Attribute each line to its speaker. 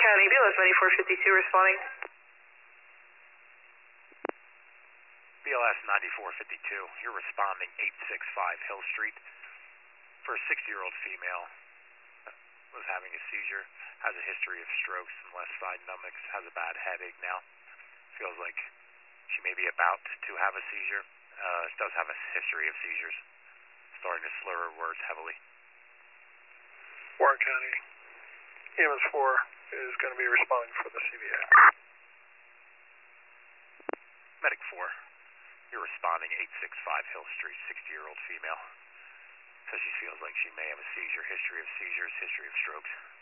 Speaker 1: County, BLS 9452 responding.
Speaker 2: BLS 9452, you're responding 865 Hill Street for a 60-year-old female. Was having a seizure, has a history of strokes and left side numbness, has a bad headache now. Feels like she may be about to have a seizure. She does have a history of seizures. Starting to slur her words heavily.
Speaker 3: Warren County, EMS 4 is going to be responding for the CVA.
Speaker 2: Medic 4, you're responding 865 Hill Street, 60-year-old female. Says she feels like she may have a seizure, history of seizures, history of strokes.